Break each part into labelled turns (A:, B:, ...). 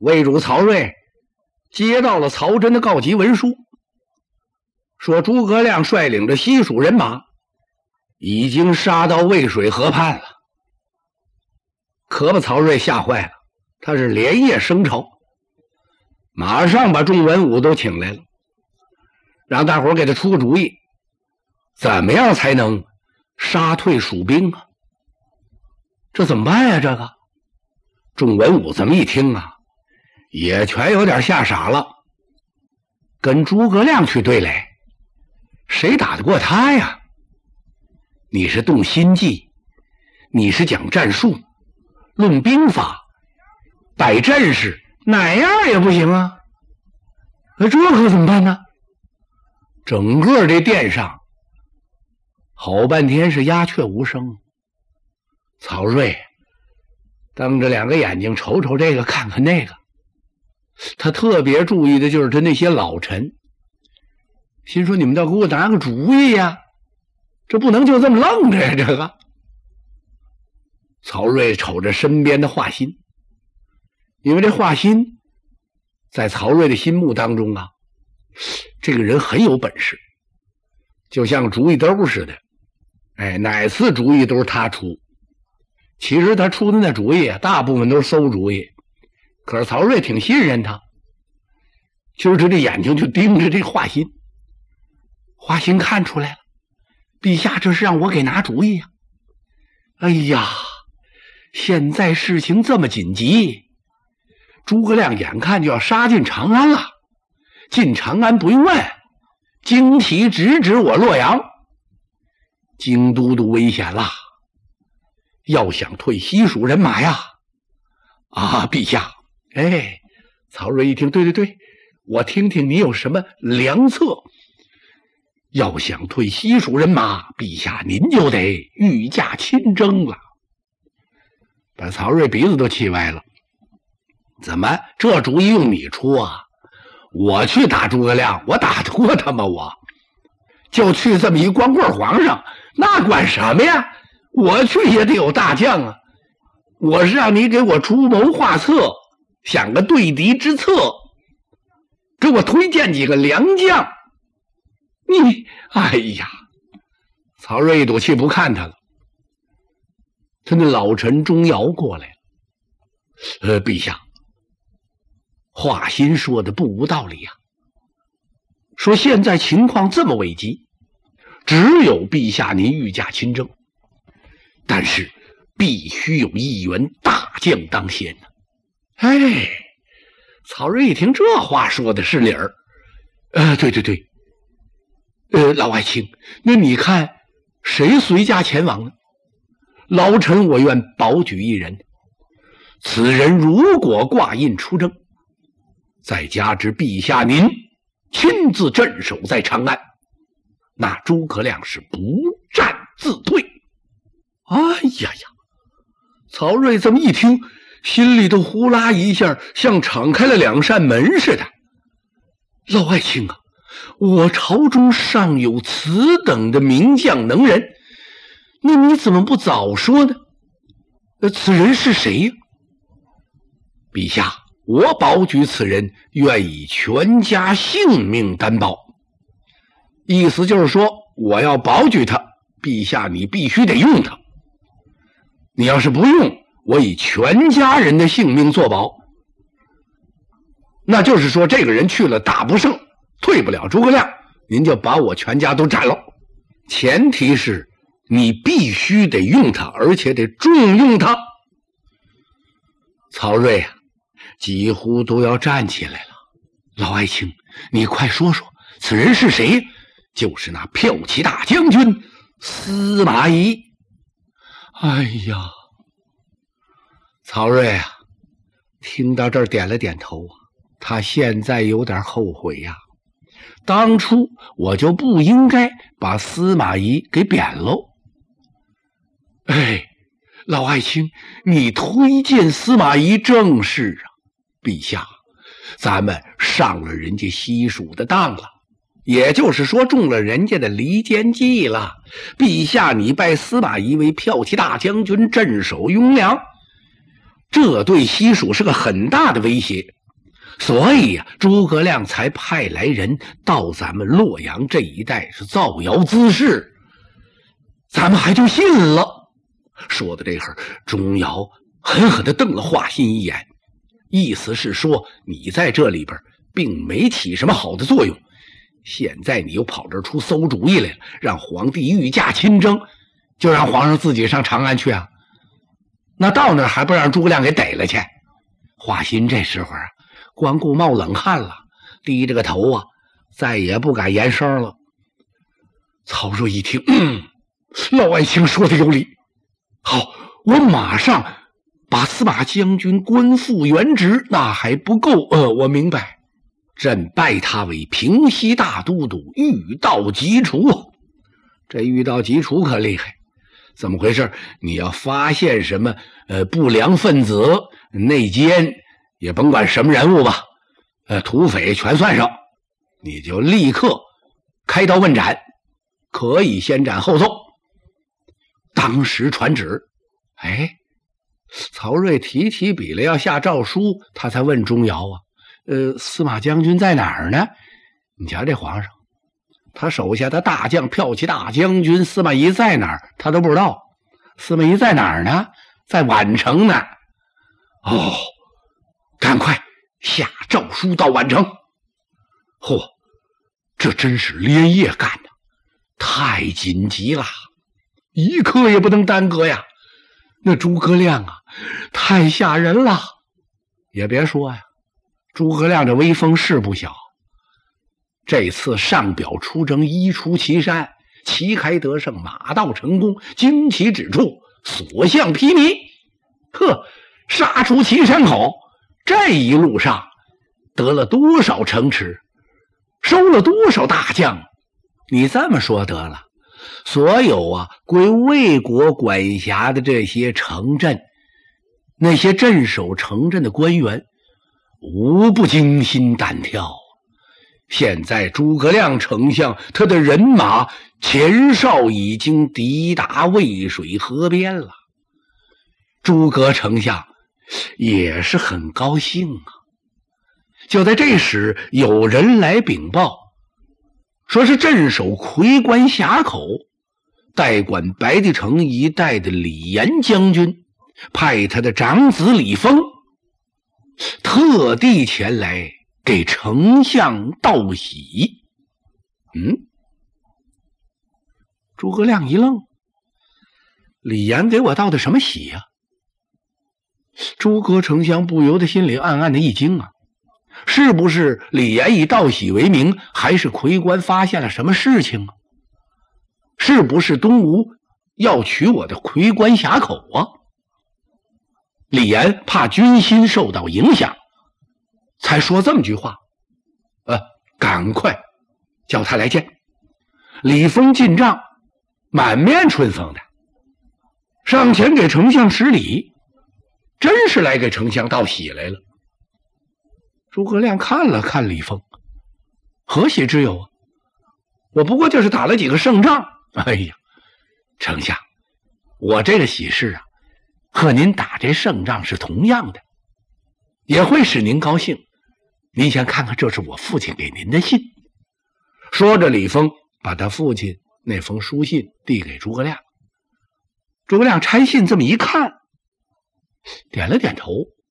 A: 魏主曹睿接到了曹真的告急文书，说诸葛亮率领着西蜀人马已经杀到渭水河畔了，可把曹睿吓坏了。他是连夜升朝，马上把众文武都请来了，让大伙儿给他出个主意，怎么样才能杀退蜀兵啊？这怎么办呀？这个众文武这么一听啊，也全有点吓傻了。跟诸葛亮去对垒，谁打得过他呀？你是动心计，你是讲战术，论兵法，摆阵势，哪样也不行啊。这可怎么办呢？整个这殿上好半天是鸦雀无声。曹睿瞪着两个眼睛，瞅瞅这个看看那个，他特别注意的就是他那些老臣，心说你们倒给我拿个主意呀，这不能就这么愣着呀。这个曹睿瞅着身边的华歆，因为这华歆在曹睿的心目当中啊，这个人很有本事，就像主意兜似的，哪次主意都是他出。其实他出的那主意啊，大部分都是馊主意，可是曹睿挺信任他，就是他这眼睛就盯着这华歆。华歆看出来了，陛下这是让我给拿主意呀。哎呀，现在事情这么紧急，诸葛亮眼看就要杀进长安了，进长安不用问，荆提直指我洛阳，京都都危险了，要想退西蜀人马呀。啊，陛下。曹睿一听，对，我听听你有什么良策。要想退西蜀人马，陛下您就得御驾亲征了。把曹睿鼻子都气歪了，怎么这主意用你出啊？我去打诸葛亮，我打得过他吗？我就去这么一光棍皇上，那管什么呀？我去也得有大将啊！我是让你给我出谋划策，想个对敌之策，给我推荐几个良将。你，哎呀！曹睿一赌气不看他了。他那老臣钟繇过来了，陛下，华歆说的不无道理呀。说现在情况这么危急，只有陛下您御驾亲征，但是必须有一员大将当先呢。曹睿一听这话说的是理儿，对，老爱卿，那你看谁随驾前往呢？老臣我愿保举一人，此人如果挂印出征，再加之陛下您亲自镇守在长安，那诸葛亮是不战自退。哎呀，曹睿这么一听，心里头呼啦一下，像敞开了两扇门似的。老爱卿啊，我朝中尚有此等的名将能人，那你怎么不早说呢？此人是谁呀？陛下，我保举此人，愿以全家性命担保。意思就是说，我要保举他，陛下你必须得用他。你要是不用，我以全家人的性命作保。那就是说，这个人去了打不胜，退不了诸葛亮，您就把我全家都斩了。前提是你必须得用他，而且得重用他。曹睿啊，几乎都要站起来了。老爱卿，你快说说，此人是谁？就是那骠骑大将军司马懿。哎呀，曹睿啊，听到这儿点了点头啊，他现在有点后悔呀。当初我就不应该把司马懿给贬喽。老爱卿，你推荐司马懿正是啊。陛下，咱们上了人家西蜀的当了，也就是说中了人家的离间计了。陛下你拜司马懿为骠骑大将军，镇守雍凉， 这对西蜀是个很大的威胁，所以呀，诸葛亮才派来人到咱们洛阳这一带是造谣滋事，咱们还就信了。说到这会儿，钟繇狠狠地瞪了华歆一眼，意思是说你在这里边并没起什么好的作用，现在你又跑这儿出馊主意来了，让皇帝御驾亲征，就让皇上自己上长安去啊？那到那儿还不让诸葛亮给逮了去？华歆这时候啊，光顾冒冷汗了，低着个头啊，再也不敢言声了。曹睿一听，老爱卿说的有理，好，我马上把司马将军官复原职。那还不够，我明白，朕拜他为平西大都督，御道疾除。这御道疾除可厉害，怎么回事？你要发现什么不良分子、内奸，也甭管什么人物吧，土匪全算上，你就立刻开刀问斩，可以先斩后奏。当时传旨，曹睿提笔了要下诏书，他才问钟繇啊，司马将军在哪儿呢？你瞧这皇上，他手下的大将骠骑大将军司马懿在哪儿他都不知道。司马懿在哪儿呢？在宛城呢。哦，赶快下诏书到宛城。嚯，这真是连夜干的，太紧急了，一刻也不能耽搁呀。那诸葛亮啊，太吓人了。也别说呀，诸葛亮这威风是不小，这次上表出征，一出祁山，旗开得胜，马到成功，旌旗指处，所向披靡，杀出祁山口。这一路上得了多少城池，收了多少大将。你这么说得了，所有归魏国管辖的这些城镇，那些镇守城镇的官员无不惊心胆跳。现在诸葛亮丞相他的人马前哨已经抵达渭水河边了，诸葛丞相也是很高兴啊。就在这时，有人来禀报，说是镇守夔关峡口代管白帝城一带的李严将军派他的长子李丰特地前来给丞相道喜。诸葛亮一愣，李严给我道的什么喜呀？诸葛丞相不由得心里暗暗的一惊啊，是不是李严以道喜为名，还是夔关发现了什么事情啊？是不是东吴要取我的夔关峡口啊？李严怕军心受到影响，才说这么句话。赶快叫他来见。李丰进帐，满面春风的上前给丞相施礼，真是来给丞相道喜来了。诸葛亮看了看李丰，何喜之有啊？我不过就是打了几个胜仗。哎呀，丞相，我这个喜事和您打这胜仗是同样的，也会使您高兴。您先看看，这是我父亲给您的信。说着，李丰把他父亲那封书信递给诸葛亮。诸葛亮拆信这么一看，点了点头。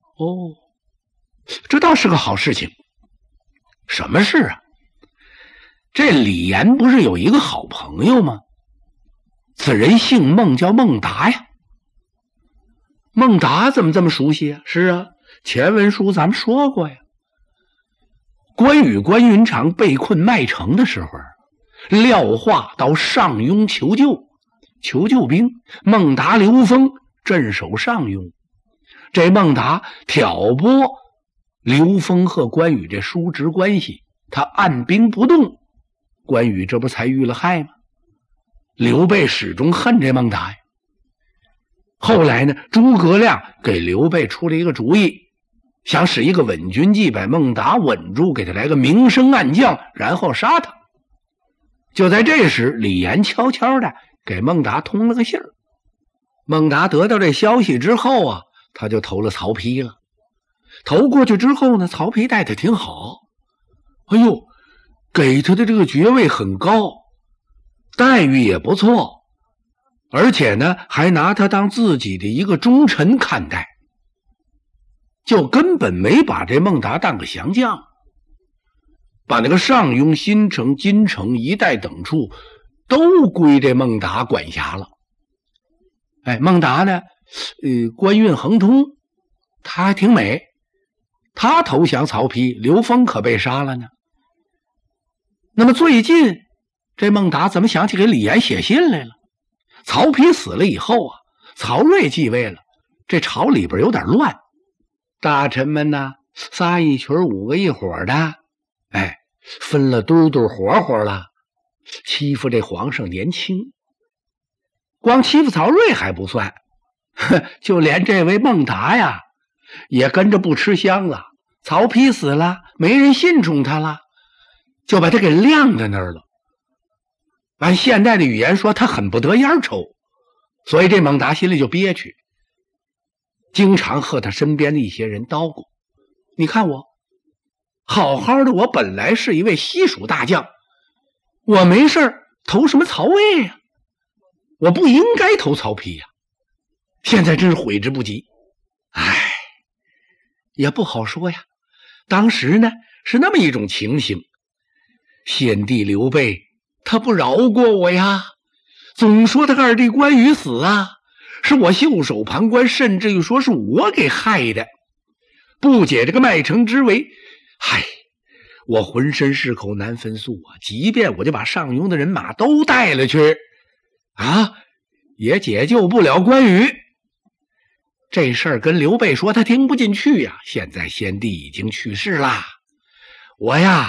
A: 这倒是个好事情。什么事啊？这李严不是有一个好朋友吗？此人姓孟，叫孟达呀。孟达怎么这么熟悉啊？是啊，前文书咱们说过呀。关羽、关云长被困麦城的时候，廖化到上庸求救兵，孟达、刘封镇守上庸。这孟达挑拨刘封和关羽这叔侄关系，他按兵不动，关羽这不才遇了害吗？刘备始终恨这孟达呀。后来呢，诸葛亮给刘备出了一个主意，想使一个稳军计，把孟达稳住，给他来个明升暗降，然后杀他。就在这时，李严悄悄的给孟达通了个信儿。孟达得到这消息之后他就投了曹丕了。投过去之后呢，曹丕待他挺好，哎呦，给他的这个爵位很高，待遇也不错，而且呢还拿他当自己的一个忠臣看待，就根本没把这孟达当个降将，把那个上庸、新城、金城一带等处都归这孟达管辖了。孟达呢官运亨通，他还挺美，他投降曹丕，刘封可被杀了呢。那么最近这孟达怎么想起给李严写信来了？曹丕死了以后啊，曹睿继位了，这朝里边有点乱，大臣们呢仨一群五个一伙的，分了堆堆活活了，欺负这皇上年轻。光欺负曹睿还不算，就连这位孟达呀也跟着不吃香了。曹丕死了，没人信重他了，就把他给晾在那儿了。按现代的语言说，他很不得烟抽，所以这孟达心里就憋屈，经常和他身边的一些人叨咕，你看我好好的，我本来是一位西蜀大将，我没事投什么曹魏呀，我不应该投曹丕呀，现在真是悔之不及。也不好说呀，当时呢是那么一种情形，先帝刘备他不饶过我呀，总说他二弟关羽死啊，是我袖手旁观，甚至于说是我给害的，不解这个麦城之围。我浑身是口难分诉啊，即便我就把上庸的人马都带了去也解救不了关羽。这事儿跟刘备说，他听不进去呀。现在先帝已经去世了，我呀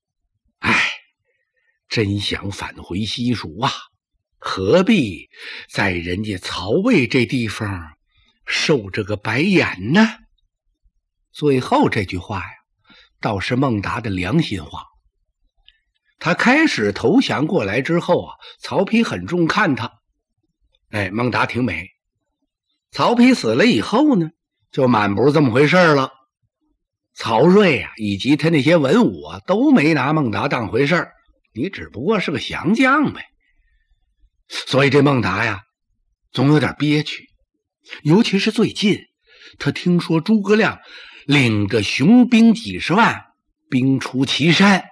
A: 真想返回西蜀啊，何必在人家曹魏这地方受这个白眼呢？最后这句话呀倒是孟达的良心话。他开始投降过来之后啊，曹丕很重看他，孟达挺美。曹丕死了以后呢，就满不是这么回事了。曹睿以及他那些文武都没拿孟达当回事，你只不过是个降将呗。所以这孟达呀总有点憋屈，尤其是最近他听说诸葛亮领着雄兵几十万兵出祁山，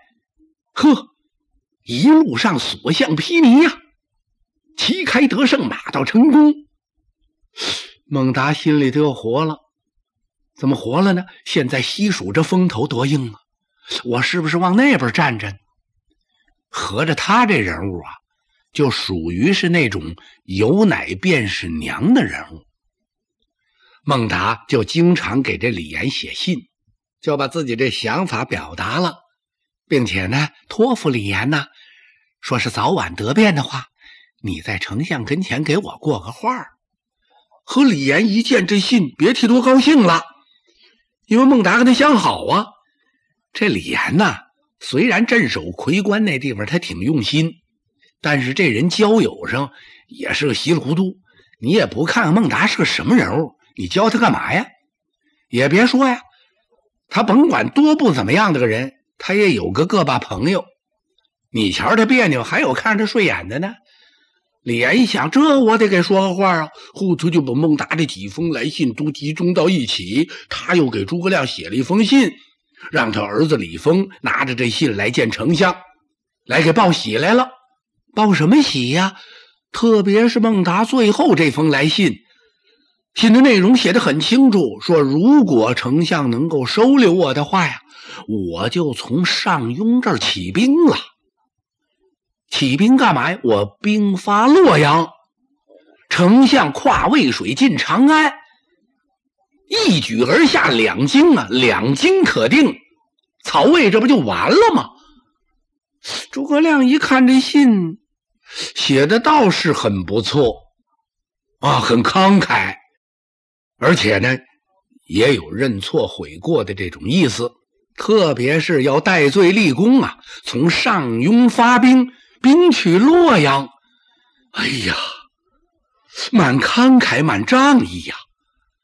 A: 一路上所向披靡呀，旗开得胜，马到成功。孟达心里头又活了，怎么活了呢？现在西蜀这风头多硬啊，我是不是往那边站着呢？合着他这人物就属于是那种有奶便是娘的人物。孟达就经常给这李严写信，就把自己这想法表达了，并且呢托付李严呢，说是早晚得变的话，你在丞相跟前给我过个话。和李严一见这信，别提多高兴了，因为孟达跟他相好啊。这李严虽然镇守夔关那地方他挺用心，但是这人交友上也是个稀里糊涂，你也不看看孟达是个什么人物，你教他干嘛呀？也别说呀，他甭管多不怎么样的个人，他也有个个把朋友，你瞧他别扭，还有看着他顺眼的呢。李严一想，这我得给说个话啊，后头就把孟达的几封来信都集中到一起，他又给诸葛亮写了一封信，让他儿子李丰拿着这信来见丞相，来给报喜来了。报什么喜呀？特别是孟达最后这封来信，信的内容写得很清楚，说如果丞相能够收留我的话呀，我就从上庸这儿起兵了。起兵干嘛呀？我兵发洛阳，丞相跨渭水进长安，一举而下两京两京可定，曹魏这不就完了吗？诸葛亮一看这信写的倒是很不错很慷慨，而且呢也有认错悔过的这种意思，特别是要戴罪立功从上庸发兵，兵取洛阳，蛮慷慨蛮仗义呀。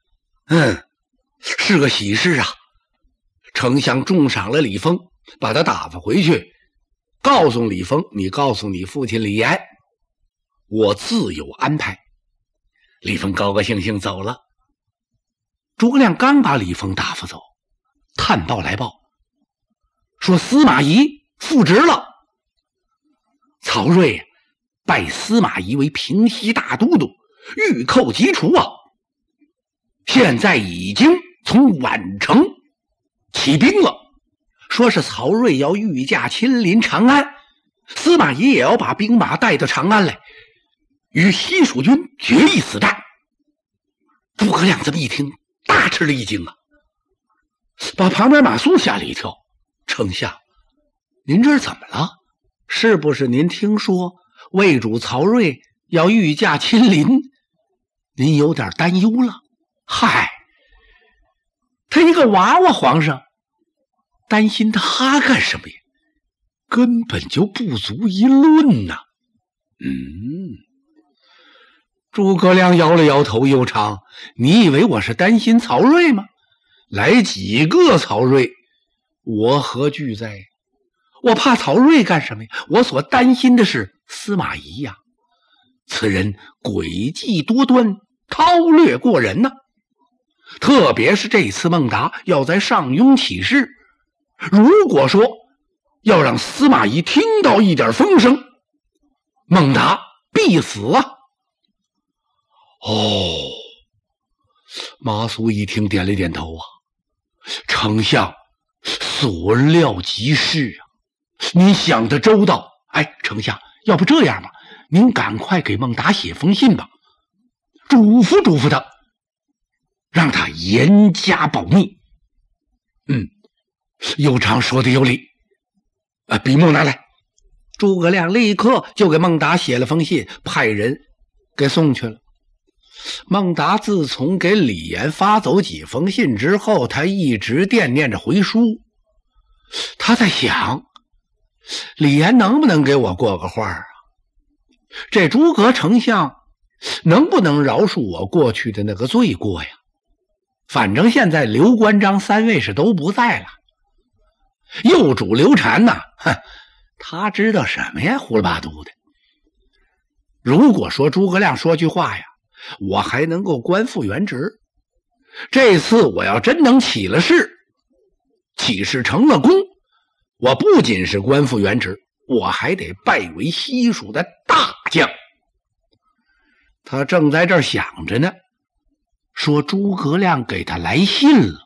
A: 是个喜事啊！丞相重赏了李丰，把他打发回去，告诉李丰，你告诉你父亲李严，我自有安排。李丰高高兴兴走了。诸葛亮刚把李丰打发走，探报来报说司马懿复职了。曹睿拜司马懿为平西大都督，御寇即除啊！现在已经从宛城起兵了，说是曹睿要御驾亲临长安，司马懿也要把兵马带到长安来，与西蜀军决一死战。诸葛亮这么一听，大吃了一惊啊，把旁边马谡吓了一跳。丞相，您这是怎么了？是不是您听说魏主曹睿要御驾亲临，您有点担忧了？嗨，他一个娃娃皇上，担心他干什么呀？根本就不足一论呐。诸葛亮摇了摇头，又唱：你以为我是担心曹睿吗？来几个曹睿，我何惧哉？我怕曹睿干什么呀？我所担心的是司马懿呀，此人诡计多端，韬略过人呐。特别是这次孟达要在上庸起事，如果说要让司马懿听到一点风声，孟达必死啊！马谡一听点了点头啊，丞相所料极是啊，您想得周到。丞相，要不这样吧，您赶快给孟达写封信吧，嘱咐他，让他严加保密。右长说的有理，笔墨拿来。诸葛亮立刻就给孟达写了封信，派人给送去了。孟达自从给李严发走几封信之后，他一直惦念着回书。他在想，李严能不能给我过个话啊？这诸葛丞相能不能饶恕我过去的那个罪过呀？反正现在刘关张三位是都不在了，右主刘禅呐，他知道什么呀？胡了八嘟的。如果说诸葛亮说句话呀，我还能够官复原职。这次我要真能起了事，起事成了功，我不仅是官复原职，我还得拜为西蜀的大将。他正在这儿想着呢，说诸葛亮给他来信了。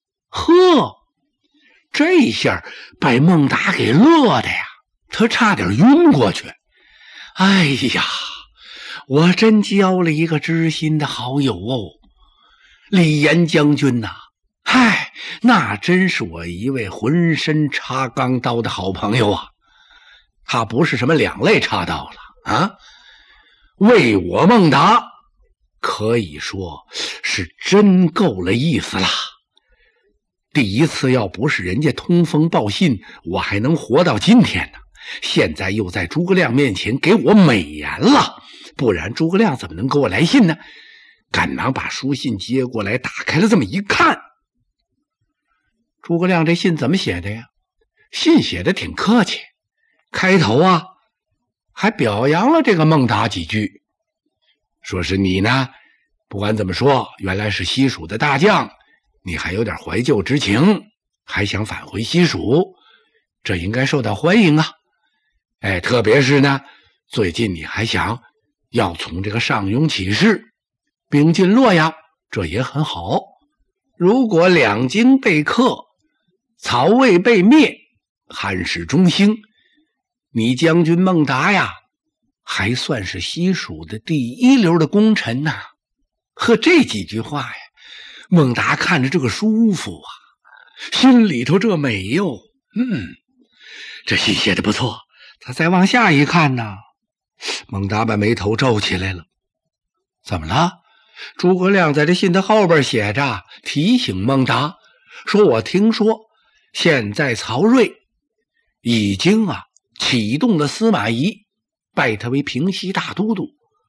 A: 这下把孟达给乐的呀，他差点晕过去。哎呀，我真交了一个知心的好友哦，李严将军呐，那真是我一位浑身插钢刀的好朋友啊。他不是什么两肋插刀了啊，为我孟达可以说是真够了意思啦。第一次要不是人家通风报信，我还能活到今天呢。现在又在诸葛亮面前给我美言了，不然诸葛亮怎么能给我来信呢？赶忙把书信接过来，打开了这么一看，诸葛亮这信怎么写的呀？信写的挺客气，开头啊还表扬了这个孟达几句，说是你呢，不管怎么说，原来是西蜀的大将，你还有点怀旧之情，还想返回西蜀，这应该受到欢迎啊。特别是呢，最近你还想要从这个上庸起事，兵进洛阳，这也很好。如果两京被克，曹魏被灭，汉室中兴，你将军孟达呀，还算是西蜀的第一流的功臣呐。这几句话呀，孟达看着这个舒服啊，心里头这美哟。这信写的不错。他再往下一看呢，孟达把眉头皱起来了。怎么了？诸葛亮在这信的后边写着，提醒孟达说，我听说现在曹睿已经启动了司马懿，拜他为平西大都督。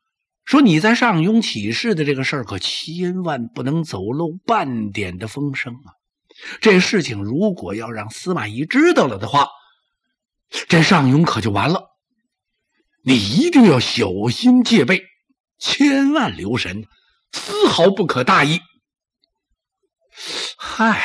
A: 说你在上庸起事的这个事儿可千万不能走漏半点的风声啊！这事情如果要让司马懿知道了的话，这上庸可就完了。你一定要小心戒备，千万留神，丝毫不可大意。嗨，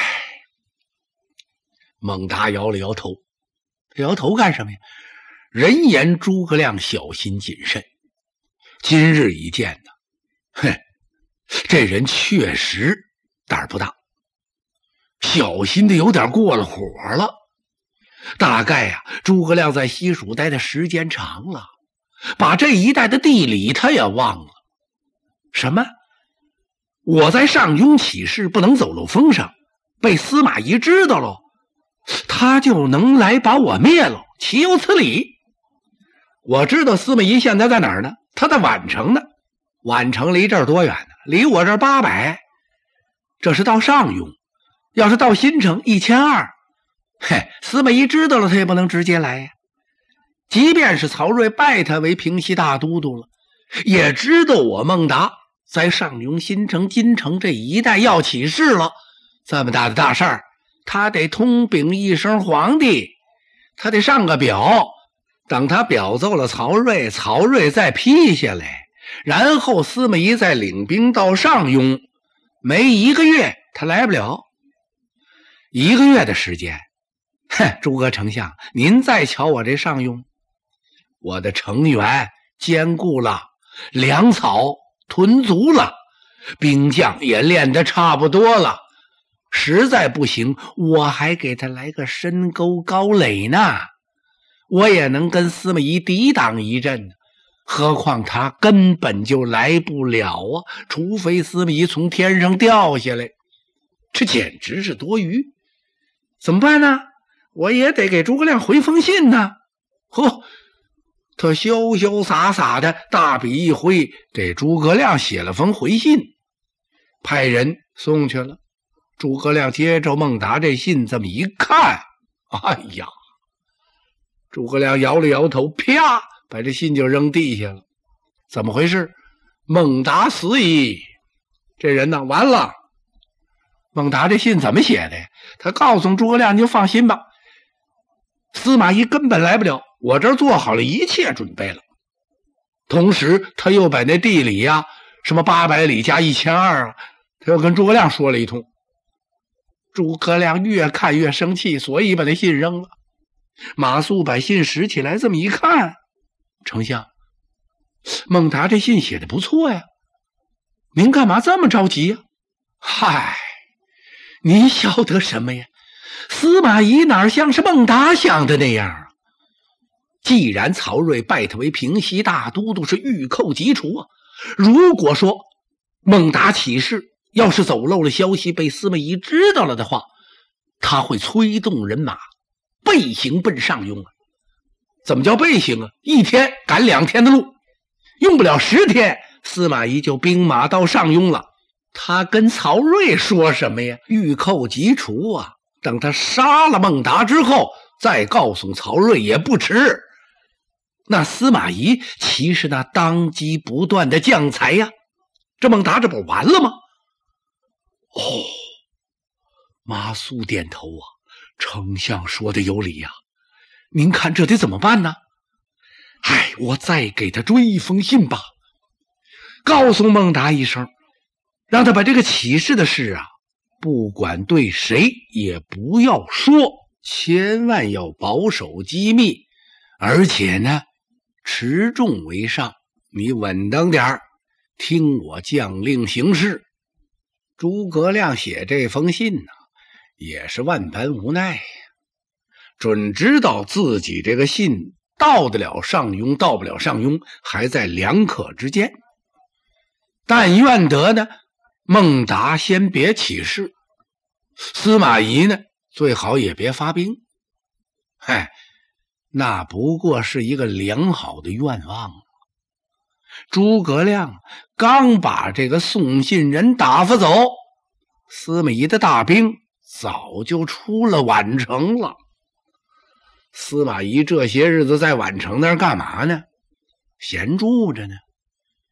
A: 孟达摇了摇头。摇头干什么呀？人言诸葛亮小心谨慎，今日一见呢，嘿，这人确实胆儿不大，小心的有点过了火了。大概呀，诸葛亮在西蜀待的时间长了，把这一带的地理他也忘了。什么？我在上庸起事不能走漏风声，被司马懿知道了，他就能来把我灭了，岂有此理！我知道司马懿现在在哪儿呢？他在宛城呢。宛城离这儿多远呢？离我这儿800，这是到上庸。要是到新城1200，嘿，司马懿知道了他也不能直接来呀。即便是曹睿拜他为平西大都督了，也知道我孟达在上庸、新城、金城这一带要起事了。这么大的大事儿，他得通禀一声皇帝，他得上个表，等他表奏了曹睿，曹睿再批下来，然后司马懿再领兵到上庸，没1个月他来不了。1个月的时间，哼，诸葛丞相，您再瞧我这上庸，我的城垣坚固了，粮草屯足了，兵将也练得差不多了，实在不行我还给他来个深沟高垒呢，我也能跟司马懿抵挡一阵。何况他根本就来不了啊，除非司马懿从天上掉下来，这简直是多余。怎么办呢？我也得给诸葛亮回封信呢。他潇潇洒洒的大笔一挥，给诸葛亮写了封回信，派人送去了。诸葛亮接着孟达这信这么一看，哎呀，诸葛亮摇了摇头，啪，把这信就扔地下了。怎么回事？孟达死矣！这人呢，完了。孟达这信怎么写的呀？他告诉诸葛亮，你就放心吧，司马懿根本来不了，我这儿做好了一切准备了。同时他又把那地理呀，什么800里加1200啊，他又跟诸葛亮说了一通。诸葛亮越看越生气，所以把那信扔了。马谡把信拾起来，这么一看，丞相，孟达这信写的不错呀，您干嘛这么着急呀？嗨，你晓得什么呀？司马懿哪像是孟达想的那样啊？既然曹睿拜他为平西大都督，是欲寇即除啊。如果说孟达起事，要是走漏了消息，被司马懿知道了的话，他会催动人马背行奔上庸啊。怎么叫背行啊？1天赶2天的路，用不了10天，司马懿就兵马到上庸了。他跟曹睿说什么呀？欲寇即除啊！等他杀了孟达之后，再告诉曹睿也不迟。那司马懿岂是那当机不断的将才呀？这孟达这不完了吗？哦，马谡点头啊，丞相说的有理呀，您看这得怎么办呢？哎，我再给他追一封信吧，告诉孟达一声，让他把这个起事的事啊，不管对谁也不要说，千万要保守机密，而且呢，持重为上，你稳当点儿，听我将令行事。诸葛亮写这封信呢，也是万般无奈呀，准知道自己这个信到得了上庸，到不了上庸，还在两可之间。但愿得呢，孟达先别起事，司马懿呢，最好也别发兵。嗨，那不过是一个良好的愿望。诸葛亮刚把这个送信人打发走，司马懿的大兵早就出了宛城了。司马懿这些日子在宛城那儿干嘛呢？闲住着呢。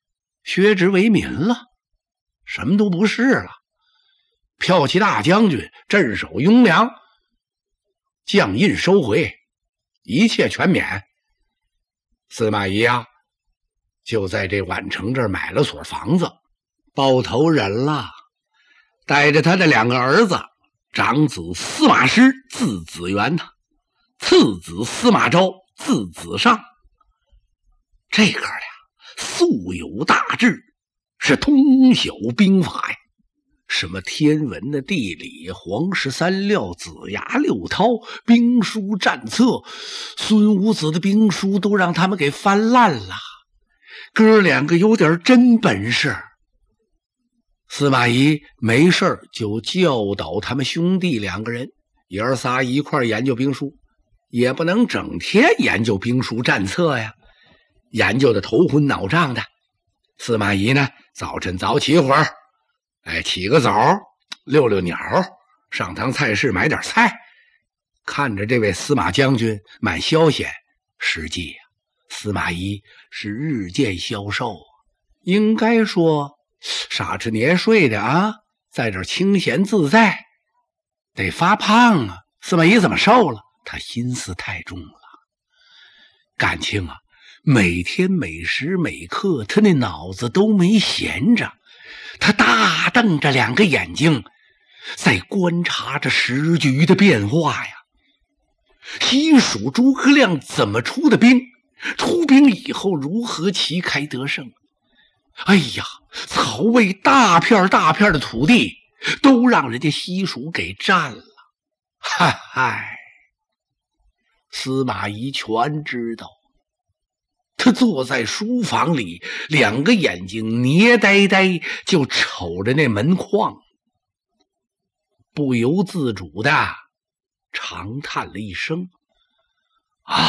A: 削职为民了，什么都不是了。骠骑大将军，镇守雍凉，将印收回，一切全免。司马懿啊，就在这宛城这儿买了所房子，包头人了，带着他的2个儿子，长子司马师字子元，次子司马昭字子尚。这哥俩素有大志，是通晓兵法呀，什么天文的、地理、黄氏三料、子牙六韬、兵书战策，孙武子的兵书都让他们给翻烂了。哥2个有点真本事。司马懿没事就教导他们兄弟2个人，爷儿仨一块研究兵书，也不能整天研究兵书战策呀，研究的头昏脑胀的。司马懿呢，早晨早起一会儿，起个早，遛遛鸟，上趟菜市买点菜，看着这位司马将军蛮消闲。实际呀，司马懿是日渐消瘦，应该说傻吃年睡的啊，在这清闲自在，得发胖啊。司马懿怎么瘦了？他心思太重了，感情啊，每天每时每刻他那脑子都没闲着，他大瞪着2个眼睛，在观察着时局的变化呀。西蜀诸葛亮怎么出的兵？出兵以后如何旗开得胜？哎呀，曹魏大片大片的土地都让人家西蜀给占了。嗨，司马懿全知道。他坐在书房里，2个眼睛捏呆呆，就瞅着那门框，不由自主的长叹了一声。唉，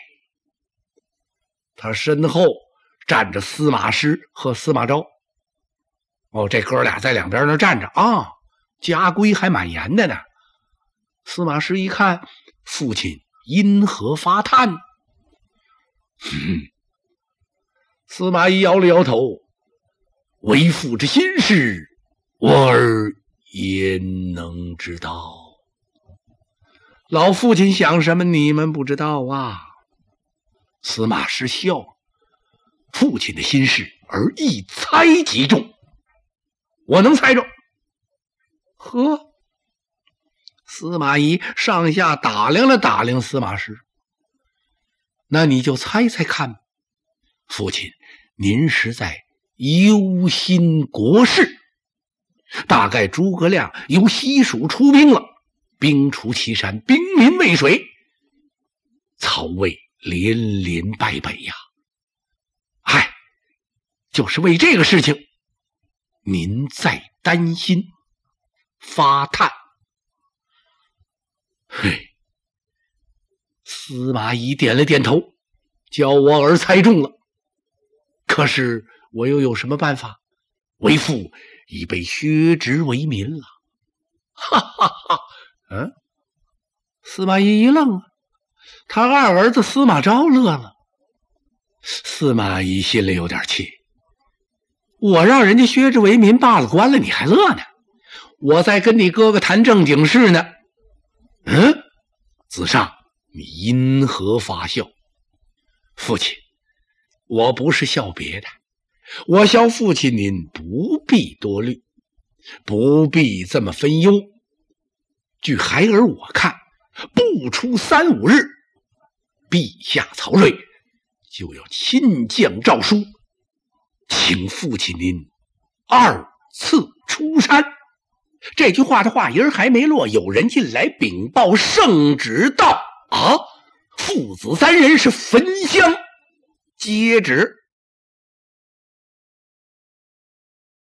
A: 他身后站着司马师和司马昭。这哥俩在2边那站着啊，家规还蛮严的呢。司马师一看父亲因何发叹，司马懿摇了摇头，为父之心事，我儿焉能知道？老父亲想什么你们不知道啊？司马师笑，父亲的心事而一猜即中，我能猜中。呵，司马懿上下打量了打量司马师，那你就猜猜看，父亲您是在忧心国事，大概诸葛亮由西蜀出兵了，兵出祁山，兵临渭水，曹魏连连败北呀。就是为这个事情您在担心发叹。司马懿点了点头，叫我儿猜中了。可是我又有什么办法？为父已被削职为民了。哈哈哈！司马懿一愣啊，他2儿子司马昭乐了。司马懿心里有点气，我让人家削职为民罢了官了，你还乐呢？我在跟你哥哥谈正经事呢。子尚，你因何发笑？父亲，我不是笑别的，我笑父亲您不必多虑，不必这么分忧。据孩儿我看，不出3、5日，陛下曹睿就要亲降诏书，请父亲您2次出山。这句话的话音还没落，有人进来禀报圣旨道：父子3人是焚香接旨。